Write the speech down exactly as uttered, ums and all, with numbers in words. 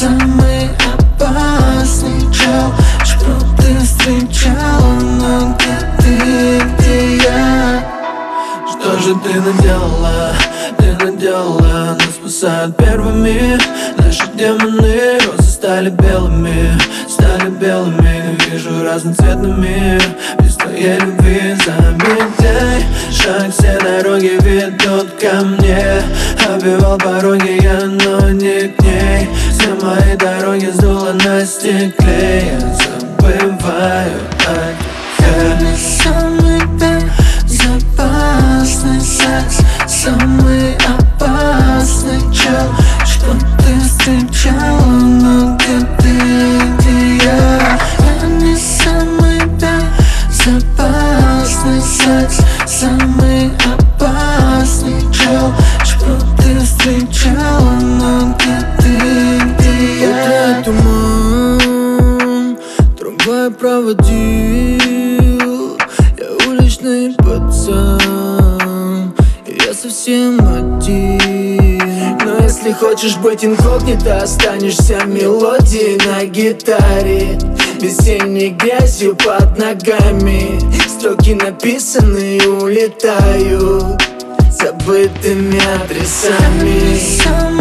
самый опасный чел, что ты встречала, но где ты, где я? Что же ты наделала, ты наделала? Нас спасают первыми наши демоны. Розы стали белыми, стали белыми. Вижу разноцветный мир без твоей любви. Замедлай шаг, все дороги ведут ко мне. Оббивал пороги я, но не к ней. Все мои дороги сдуло на стекле. Я забываю о тебе. Самый безопасный секс, самый опасный чел, что ты встречала, но где ты, где я? Я не самый безопасный секс, самый опасный чел, что ты встречала, но где ты, где я? Утренний туман, трамвай проводил. Я уличный пацан, и я совсем один. Но если хочешь быть инкогнито, останешься мелодией на гитаре. Весенней грязью под ногами, строки написанные улетают забытыми адресами.